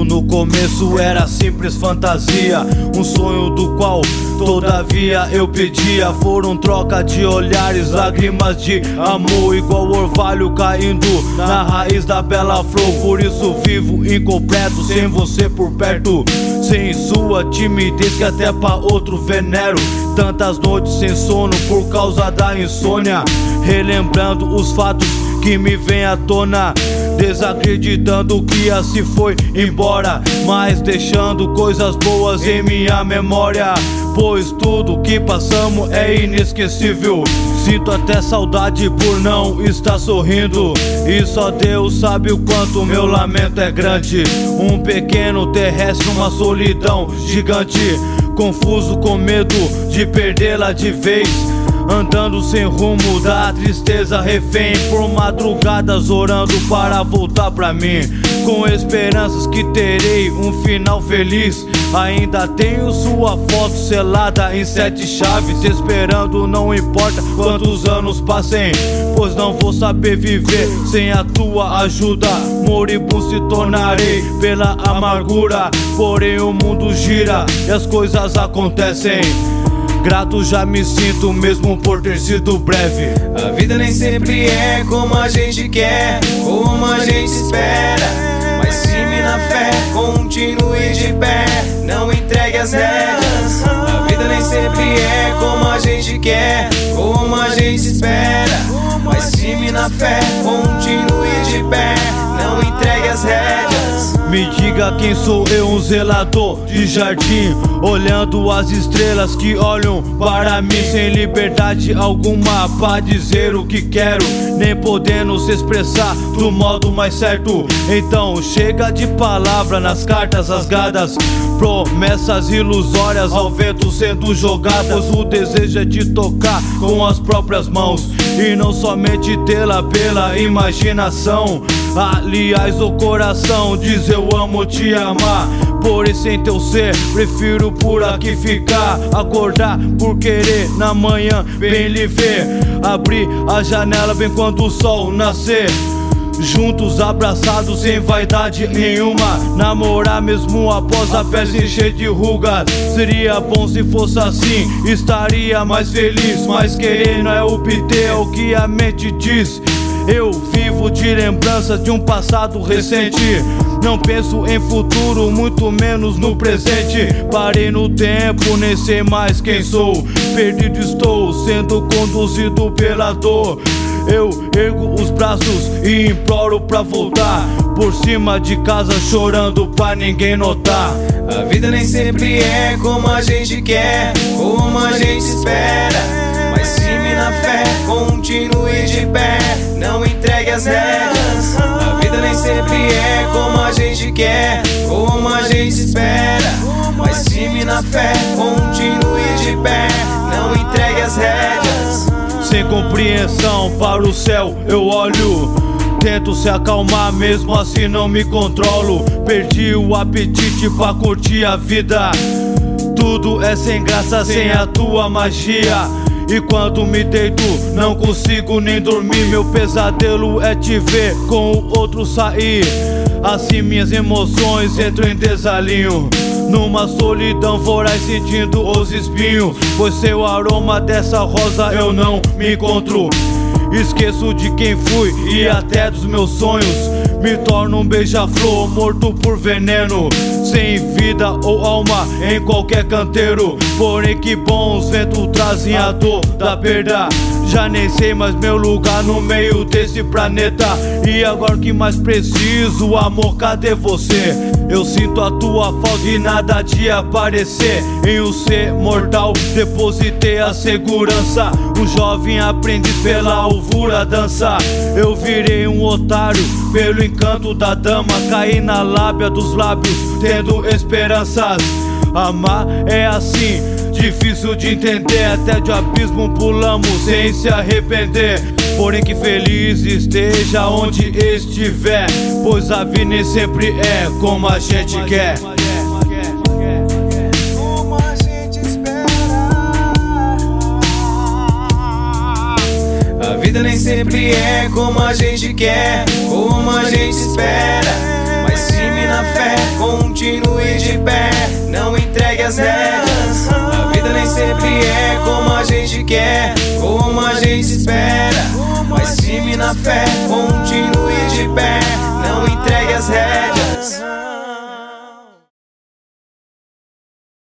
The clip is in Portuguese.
Tudo no começo era simples fantasia, um sonho do qual todavia eu pedia. Foram troca de olhares, lágrimas de amor, igual orvalho caindo na raiz da bela flor. Por isso vivo incompleto, sem você por perto, sem sua timidez que até pra outro venero. Tantas noites sem sono por causa da insônia, relembrando os fatos que me vem à tona, desacreditando que assim foi embora, mas deixando coisas boas em minha memória, pois tudo que passamos é inesquecível. Sinto até saudade por não estar sorrindo, e só Deus sabe o quanto meu lamento é grande. Um pequeno terrestre numa solidão gigante, confuso com medo de perdê-la de vez, andando sem rumo da tristeza refém, por madrugadas orando para voltar pra mim, com esperanças que terei um final feliz. Ainda tenho sua foto selada em 7 chaves, esperando não importa quantos anos passem, pois não vou saber viver sem a tua ajuda. Moribundo se tornarei pela amargura, porém o mundo gira e as coisas acontecem. Grato já me sinto mesmo por ter sido breve. A vida nem sempre é como a gente quer, como a gente espera, mas firme na fé, continue de pé, não entregue as rédeas. A vida nem sempre é como a gente quer, como a gente espera, mas firme na fé, continue de pé, não entregue as rédeas. Me diga quem sou eu, um zelador de jardim, olhando as estrelas que olham para mim, sem liberdade alguma pra dizer o que quero, nem podendo se expressar do modo mais certo. Então chega de palavra nas cartas rasgadas, promessas ilusórias ao vento sendo jogadas. O desejo é de tocar com as próprias mãos e não somente tê-la pela imaginação. Aliás, o coração diz eu amo te amar, porém sem teu ser prefiro por aqui ficar. Acordar por querer na manhã bem lhe ver, abrir a janela bem quando o sol nascer, juntos abraçados sem vaidade nenhuma, namorar mesmo após a pele cheia de rugas. Seria bom se fosse assim, estaria mais feliz, mas querendo é obter o que a mente diz. Eu vivo de lembranças de um passado recente, não penso em futuro, muito menos no presente. Parei no tempo, nem sei mais quem sou, perdido estou, sendo conduzido pela dor. Eu ergo os braços e imploro pra voltar, por cima de casa chorando pra ninguém notar. A vida nem sempre é como a gente quer, como a gente espera, mas firme na fé, continue de pé, não entregue as rédeas. A vida nem sempre é como a gente quer, como a gente espera, mas firme na fé, continue de pé, não entregue as rédeas. Sem compreensão para o céu eu olho, tento se acalmar, mesmo assim não me controlo. Perdi o apetite pra curtir a vida, tudo é sem graça sem a tua magia. E quando me deito não consigo nem dormir, meu pesadelo é te ver com o outro sair. Assim minhas emoções entram em desalinho, numa solidão voraz sentindo os espinhos, pois seu aroma dessa rosa eu não me encontro. Esqueço de quem fui e até dos meus sonhos, me torno um beija-flor morto por veneno, sem vida ou alma em qualquer canteiro. Porém que bons ventos trazem a dor da perda, já nem sei mais meu lugar no meio desse planeta. E agora que mais preciso, amor, cadê você? Eu sinto a tua falta e nada de aparecer. Em um ser mortal depositei a segurança, um jovem aprendiz pela alvura dança. Eu virei um otário pelo encanto da dama, caí na lábia dos lábios tendo esperanças. Amar é assim, difícil de entender, até de abismo pulamos sem se arrepender. Porém que feliz esteja onde estiver, pois a vida nem sempre é como a gente quer. Como a gente espera. A vida nem sempre é como a gente quer, como a gente espera, mas firme na fé, entregue as rédeas. A vida nem sempre é como a gente quer, como a gente espera. Mas firme na fé, continue de pé.